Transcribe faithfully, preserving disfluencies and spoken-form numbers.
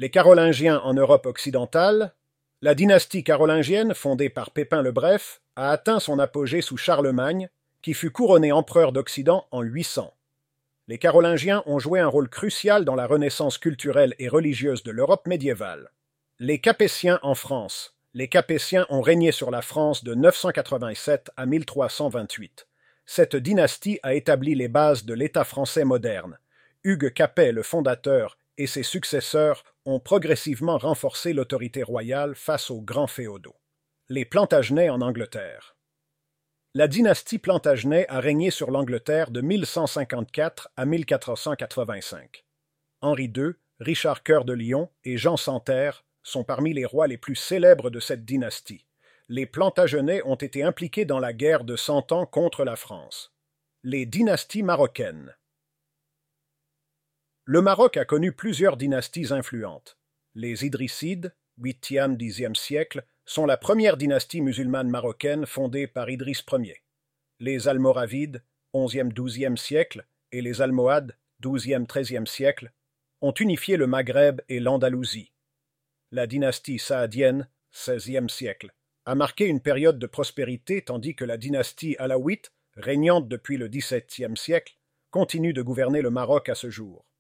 Les Carolingiens en Europe occidentale. La dynastie carolingienne, fondée par Pépin le Bref, a atteint son apogée sous Charlemagne, qui fut couronné empereur d'Occident en huit cents. Les Carolingiens ont joué un rôle crucial dans la renaissance culturelle et religieuse de l'Europe médiévale. Les Capétiens en France. Les Capétiens ont régné sur la France de neuf cent quatre-vingt-sept à mille trois cent vingt-huit. Cette dynastie a établi les bases de l'État français moderne. Hugues Capet, le fondateur, et ses successeurs ont progressivement renforcé l'autorité royale face aux grands féodaux. Les Plantagenets en Angleterre. La dynastie Plantagenet a régné sur l'Angleterre de mille cent cinquante-quatre à mille quatre cent quatre-vingt-cinq. Henri deux, Richard Cœur de Lion et Jean Santerre sont parmi les rois les plus célèbres de cette dynastie. Les Plantagenets ont été impliqués dans la guerre de Cent Ans contre la France. Les dynasties marocaines. Le Maroc a connu plusieurs dynasties influentes. Les Idrissides, huitième à dixième siècle, sont la première dynastie musulmane marocaine fondée par Idriss Ier. Les Almoravides, onzième à douzième siècle, et les Almohades, douzième à treizième siècle, ont unifié le Maghreb et l'Andalousie. La dynastie saadienne, seizième siècle, a marqué une période de prospérité tandis que la dynastie alaouite, régnante depuis le dix-septième siècle, continue de gouverner le Maroc à ce jour.